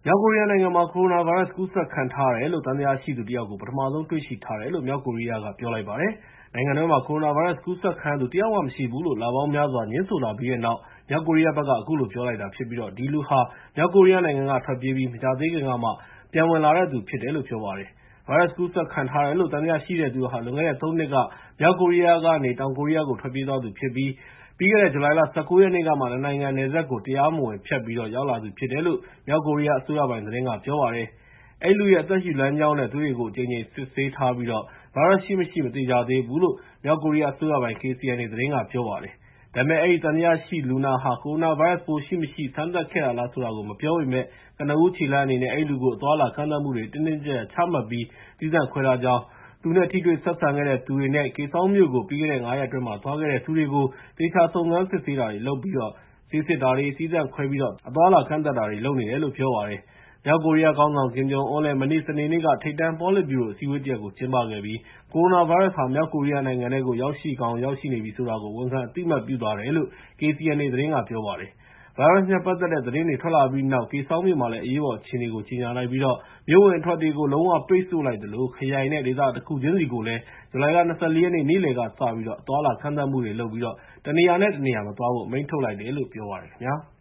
မြောက်ကိုရီးယားနိုင်ငံမှာ ကိုရိုနာဗိုင်းရပ်စ် ကူးစက်ခံထားရတယ်လို့ သံသယရှိသူတယောက်ကို ပထမဆုံးတွေ့ရှိထားတယ်လို့ မြောက်ကိုရီးယားက ပြောလိုက်ပါတယ်။ နိုင်ငံတွင်းမှာ ကိုရိုနာဗိုင်းရပ်စ် ကူးစက်ခံရသူ တယောက်မှမရှိဘူးလို့ လပေါင်းများစွာ ငြင်းဆိုလာပြီးတဲ့နောက် မြောက်ကိုရီးယားဘက်က အခုလိုပြောလိုက်တာဖြစ်ပြီး ဒီလူဟာ မြောက်ကိုရီးယားနိုင်ငံက ထွက်ပြေးပြီး မကြာသေးခင်ကမှ ပြန်ဝင်လာတဲ့သူဖြစ်တယ်လို့ ပြောပါတယ်။ ဗိုင်းရပ်စ်ကူးစက်ခံထားရတယ်လို့ သံသယရှိတဲ့သူဟာ လွန်ခဲ့တဲ့ ၃ နှစ်က မြောက်ကိုရီးယားကနေ တောင်ကိုရီးယားကို ထွက်ပြေးသွားသူဖြစ်ပြီး ပြီးခဲ့တဲ့ ဇူလိုင်လ ၁၉ ရက်နေ့ကမှ ၂ နိုင်ငံနယ်စပ်ကို တရားမဝင်ဖြတ်ပြီး ရောက်လာသူဖြစ်တယ်လို့ မြောက်ကိုရီးယား အစိုးရပိုင်သတင်းက ပြောပါတယ်။ အဲဒီလူရဲ့ အသက်ရှူလမ်းကြောင်းနဲ့ သွေးတွေကို အကြိမ်ကြိမ် စစ်ဆေးထားပြီး ဗိုင်းရပ်စ်ရှိမရှိ မသေချာသေးဘူးလို့ မြောက်ကိုရီးယားအစိုးရပိုင် KCNA သတင်းက ပြောပါတယ်။ ဒါပေမဲ့ အဲဒီသံသယရှိလူနာဟာ ကိုရိုနာဗိုင်းရပ်စ်ပိုး ရှိမရှိ စမ်းသပ်ခဲ့တာလား ဆိုတာကို မပြောပေမယ့် ကနဦးခြေလှမ်းအနေနဲ့ အဲဒီလူကို အသွားအလာ ကန့်သတ်မှုတွေ တင်းတင်းကျပ်ကျပ် ချမှတ်ပြီး သီးသန့်ခွဲထားကြောင်း၊ သူနဲ့ ထိတွေ့ဆက်ဆံခဲ့တဲ့သူတွေနဲ့ Kaesong မြို့ကို ပြီးခဲ့တဲ့ ၅ ရက်အတွင်း သွားခဲ့တဲ့သူတွေကို သေချာစုံစမ်းစစ်ဆေးတာတွေလုပ်ပြီး ဆေးစစ်တာတွေ၊ သီးသန့်ခွဲပြီး အသွားအလာ ကန့်သတ်တာတွေ လုပ်နေတယ်လို့ ပြောပါတယ်။ မြောက်ကိုရီးယားခေါင်းဆောင် Kim Jong Un လည်း မနေ့ စနေနေ့က ထိပ်တန်း ပေါ်လစ်ဗျူရို အစည်းအဝေးတရပ် ကျင်းပခဲ့ပြီး ကိုရိုနာဗိုင်းရပ်စ်ဟာ မြောက်ကိုရီးယားနိုင်ငံထဲကို ရောက်ရှိကောင်း ရောက်ရှိနေပြီဆိုတာကို ဝန်ခံအသိအမှတ်ပြုသွားတယ်လို့ KCNA သတင်းက ပြောပါတယ်။ ဗိုင်းရပ်စ်နဲ့ ပတ်သက်တဲ့ သတင်းတွေ ထွက်လာပြီးနောက် Kaesong မြို့မှာလည်း အရေးပေါ်အခြေအနေကို ကြေညာလိုက်ပြီး မြို့ဝင်အထွက်တွေကို လုံးဝပိတ်ဆို့လိုက်သလို ခရိုင်နဲ့ ဒေသတခုချင်းစီကိုလည်း ဇူလိုင်လ ၂၄ ရက်နေ့ နေ့လယ်ကစပြီး အသွားအလာ ကန့်သတ်မှုတွေလုပ်ပြီး တနေရာနဲ့ တနေရာ မသွားဖို့ အမိန့်ထုတ်လိုက်တယ်လို့ ပြောပါတယ်ခင်ဗျာ။